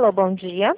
Alô, bom dia.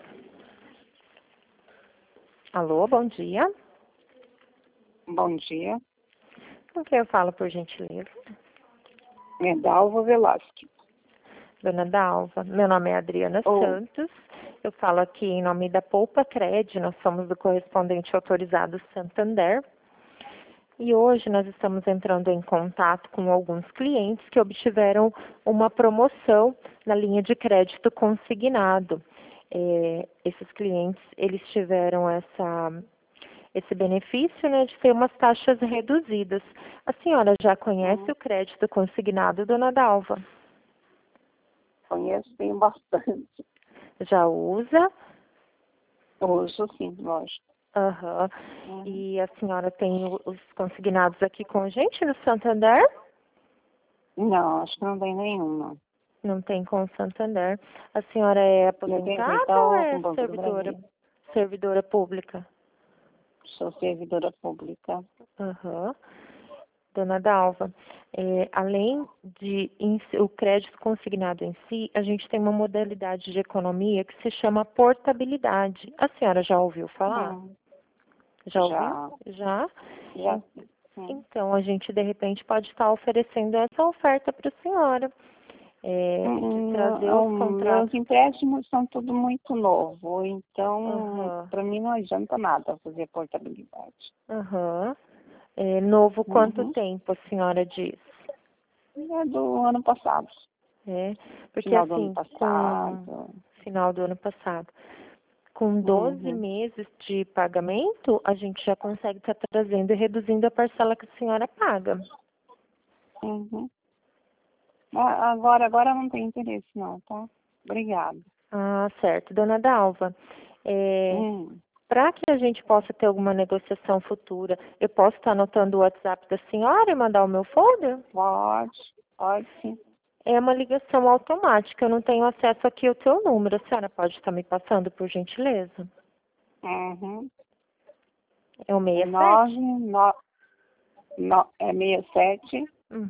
Alô, bom dia. Bom dia. Com quem eu falo, por gentileza? É Dalva Velasquez. Dona Dalva, meu nome é Adriana Santos. Eu falo aqui em nome da Poupa Cred, nós somos do correspondente autorizado Santander. E hoje nós estamos entrando em contato com alguns clientes que obtiveram uma promoção na linha de crédito consignado. Esses clientes, eles tiveram esse benefício, né, de ter umas taxas reduzidas. A senhora já conhece o crédito consignado, dona Dalva? Conheço, tenho bastante. Já usa? Uso, sim, lógico. Aham. E a senhora tem os consignados aqui com a gente no Santander? Não, acho que não tem nenhum, não. Não tem com o Santander. A senhora é aposentada ou com é o Banco do Brasil. servidora pública? Sou servidora pública. Aham. Dona Dalva, além de o crédito consignado em si, a gente tem uma modalidade de economia que se chama portabilidade. A senhora já ouviu falar? Já ouviu? Já? Já. Então, a gente, de repente, pode estar oferecendo essa oferta para a senhora. De trazer os contratos. Meus empréstimos são tudo muito novo, então para mim não adianta nada fazer portabilidade. Novo quanto tempo a senhora diz? É do ano passado. Porque Final do assim, ano passado. Final do ano passado. Com 12 meses de pagamento, a gente já consegue estar trazendo e reduzindo a parcela que a senhora paga. Agora não tem interesse não, tá? Obrigada. Ah, certo. Dona Dalva, para que a gente possa ter alguma negociação futura, eu posso estar anotando o WhatsApp da senhora e mandar o meu folder? Pode sim. É uma ligação automática, eu não tenho acesso aqui ao teu número. A senhora pode estar me passando, por gentileza? É o 67? É 67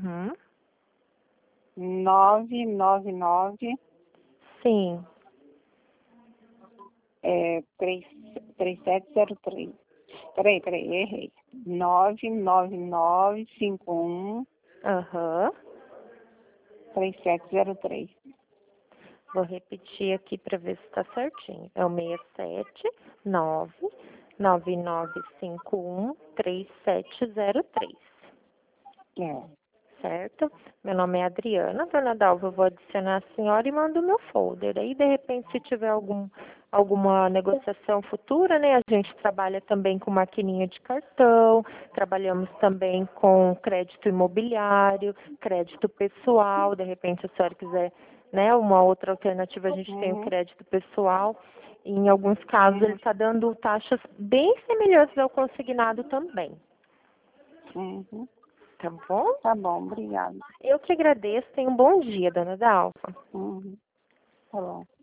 999 Sim. 3703. Peraí, errei. 99951 3703. Vou repetir aqui para ver se está certinho. É o 67 99951 3703. Certo? Meu nome é Adriana, dona Dalva, eu vou adicionar a senhora e mando o meu folder. Aí, de repente, se tiver alguma negociação futura, né? A gente trabalha também com maquininha de cartão, trabalhamos também com crédito imobiliário, crédito pessoal, de repente, se a senhora quiser, né, uma outra alternativa, a gente tem o crédito pessoal. Em alguns casos, ele está dando taxas bem semelhantes ao consignado também. Tá bom? Tá bom, obrigada. Eu que agradeço. Tenha um bom dia, dona Dalva. Tá bom.